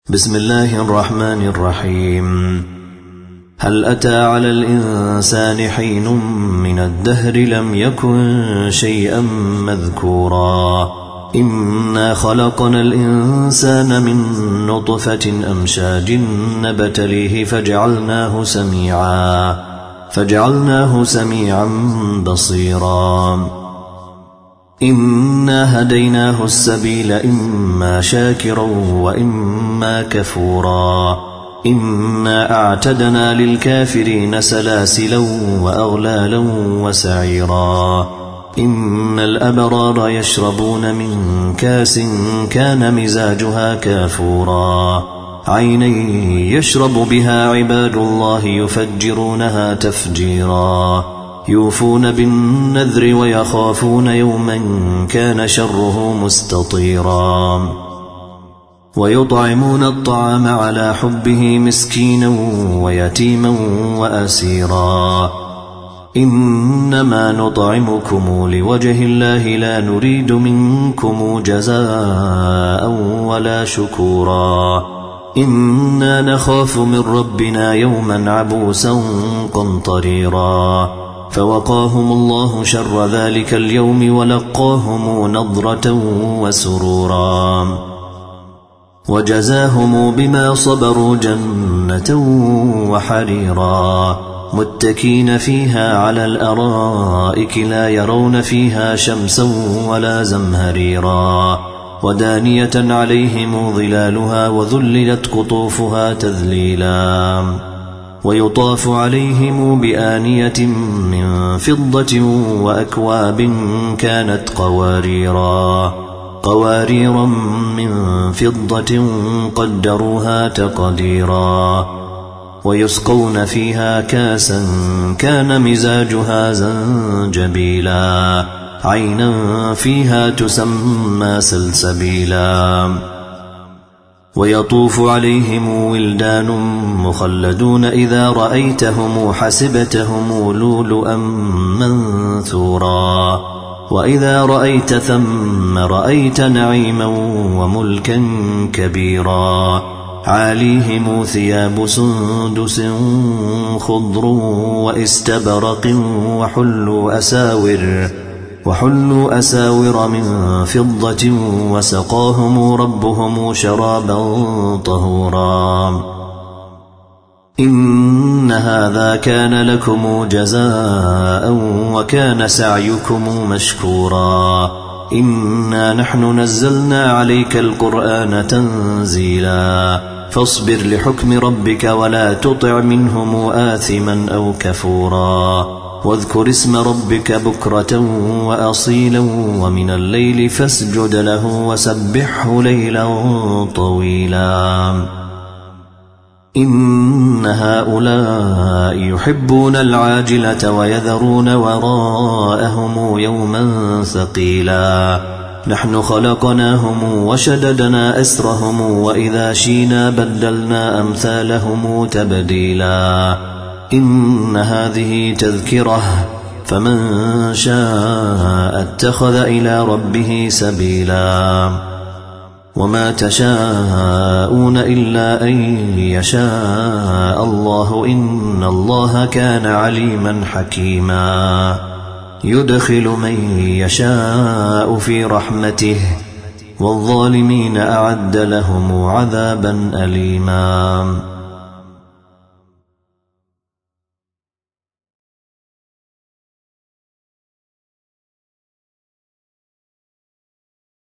بسم الله الرحمن الرحيم. هل أتى على الإنسان حين من الدهر لم يكن شيئا مذكورا إنا خلقنا الإنسان من نطفة أمشاج نبتليه فجعلناه سميعا بصيرا إنا هديناه السبيل إما شاكرا وإما كفورا إنا أعتدنا للكافرين سلاسلا وأغلالا وسعيرا إن الأبرار يشربون من كاس كان مزاجها كافورا عينا يشرب بها عباد الله يفجرونها تفجيرا يوفون بالنذر ويخافون يوما كان شره مستطيرا ويطعمون الطعام على حبه مسكينا ويتيما وأسيرا إنما نطعمكم لوجه الله لا نريد منكم جزاء ولا شكورا إنا نخاف من ربنا يوما عبوسا قمطريرا فوقاهم الله شر ذلك اليوم ولقاهم نضرة وسرورا وجزاهم بما صبروا جنة وحريرا متكين فيها على الأرائك لا يرون فيها شمسا ولا زمهريرا ودانية عليهم ظلالها وذللت قطوفها تذليلا ويطاف عليهم بآنية من فضة وأكواب كانت قواريرا من فضة قدروها تقديرا ويسقون فيها كاسا كان مزاجها زنجبيلا عينا فيها تسمى سلسبيلا ويطوف عليهم ولدان مخلدون إذا رأيتهم حسبتهم لؤلؤا منثورا وإذا رأيت ثم رأيت نعيما وملكا كبيرا عاليهم ثياب سندس خضر واستبرق وحلوا أساور من فضة وسقاهم ربهم شرابا طهورا إن هذا كان لكم جزاء وكان سعيكم مشكورا إنا نحن نزلنا عليك القرآن تنزيلا فاصبر لحكم ربك ولا تطع منهم آثما أو كفورا واذكر اسم ربك بكرة وأصيلا ومن الليل فاسجد له وسبحه ليلا طويلا إن هؤلاء يحبون العاجلة ويذرون وراءهم يوما ثقيلا نحن خلقناهم وشددنا أسرهم وإذا شينا بدلنا أمثالهم تبديلا إن هذه تذكرة فمن شاء اتخذ إلى ربه سبيلا وما تشاءون إلا أن يشاء الله إن الله كان عليما حكيما يدخل من يشاء في رحمته والظالمين أعد لهم عذابا أليما